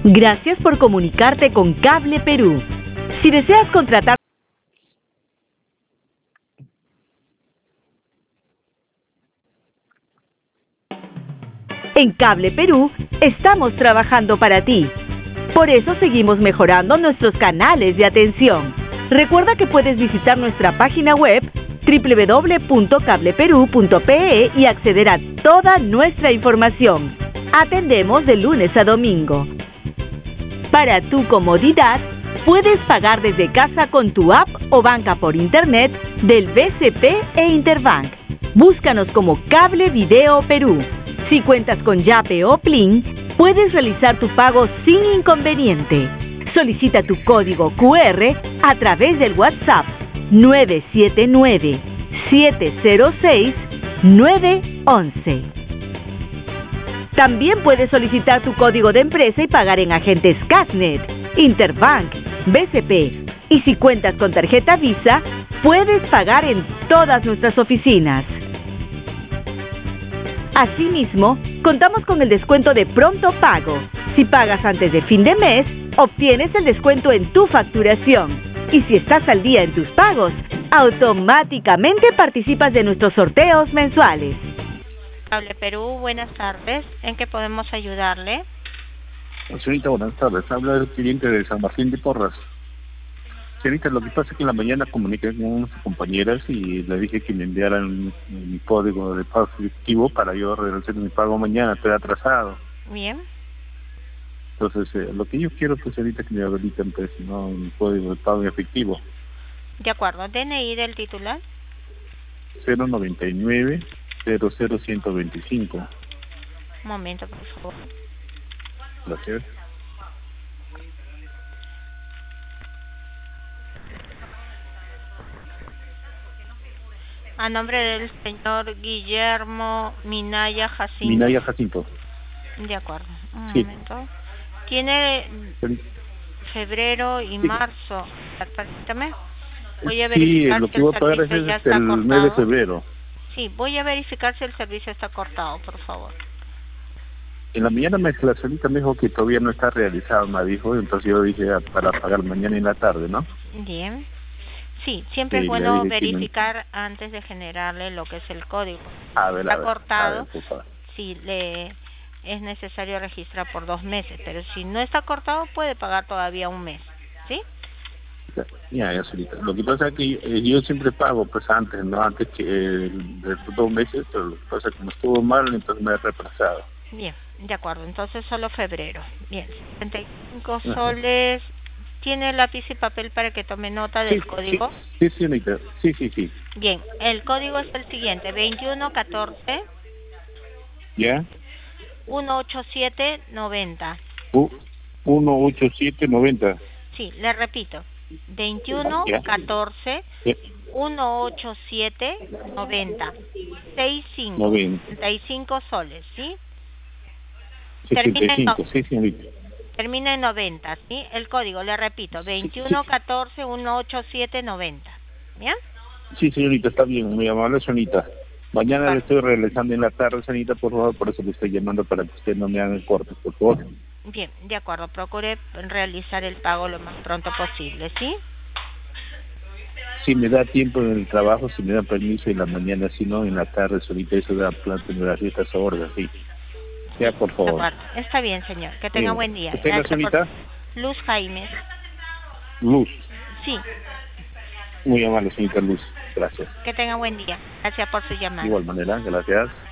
Gracias por comunicarte con Cable Perú. Si deseas contratar en Cable Perú, estamos trabajando para ti. Por eso seguimos mejorando nuestros canales de atención. Recuerda que puedes visitar nuestra página web www.cableperú.pe y acceder a toda nuestra información. Atendemos de lunes a domingo. Para tu comodidad, puedes pagar desde casa con tu app o banca por internet del BCP e Interbank. Búscanos como Cable Video Perú. Si cuentas con Yape o Plin, puedes realizar tu pago sin inconveniente. Solicita tu código QR a través del WhatsApp 979-706-911. También puedes solicitar tu código de empresa y pagar en agentes Casnet, Interbank, BCP. Y si cuentas con tarjeta Visa, puedes pagar en todas nuestras oficinas. Asimismo, contamos con el descuento de pronto pago. Si pagas antes de fin de mes, obtienes el descuento en tu facturación. Y si estás al día en tus pagos, automáticamente participas de nuestros sorteos mensuales. Cable Perú, buenas tardes. ¿En qué podemos ayudarle? Señorita, buenas tardes. Habla el cliente de San Martín de Porras. Señorita, lo que pasa es que en la mañana comuniqué con unas compañeras y le dije que me enviaran mi código de pago efectivo para yo realizar mi pago mañana. Estoy atrasado. Bien. Entonces, lo que yo quiero, pues, señorita, que me habiliten, pues, ¿no?, mi código de pago efectivo. De acuerdo. DNI del titular. 099-00125. Un momento, por favor. Gracias. A nombre del señor Guillermo Minaya Jacinto. Minaya Jacinto. De acuerdo. Un Sí. momento. Tiene febrero y marzo. Permítame. Voy a verificar lo si que el voy a pagar servicio es ya está el mes de cortado. febrero. Sí, voy a verificar si el servicio está cortado, por favor. En la mañana la señorita me dijo que todavía no está realizado, me dijo, entonces yo dije para pagar mañana en la tarde, ¿no? Bien. Sí, siempre Sí, es bueno le dije que verificar antes de generarle lo que es el código. Está Cortado, por favor. sí, es necesario registrar por 2 meses, pero si no está cortado puede pagar todavía un mes, ¿sí? Ya, señorita. Lo que pasa es que yo siempre pago, pues antes, ¿no? Antes que de 2 meses, pero lo que pasa es que me estuvo mal, entonces me he retrasado. Bien, de acuerdo, entonces solo febrero. Bien, 75 soles. ¿Tiene lápiz y papel para que tome nota del código? Sí, señorita. Sí. Bien, el código es el siguiente: 2114 ¿Ya? 18790. 18790. Sí, le repito: 2114 18790. 65 soles, ¿sí? 75, sí, señorita. Termina en 90, ¿sí? El código, le repito, 2114 18790. ¿Bien? Sí, señorita, está bien, muy amable, señorita. Mañana le estoy realizando en la tarde, señorita, por favor, por eso le estoy llamando para que usted no me haga cortes, por favor. Bien, de acuerdo, procure realizar el pago lo más pronto posible, ¿sí? Si me da tiempo en el trabajo, si me da permiso en la mañana, si no, en la tarde, señorita, eso da planta en las ciertas horas, sí. Ya, por favor. Está bien, señor. Que tenga buen día. ¿Qué tenga, señorita? Luz Jaime. Luz. Sí. Muy amable, señorita Luz. Gracias. Que tenga buen día. Gracias por su llamada. De igual manera, gracias.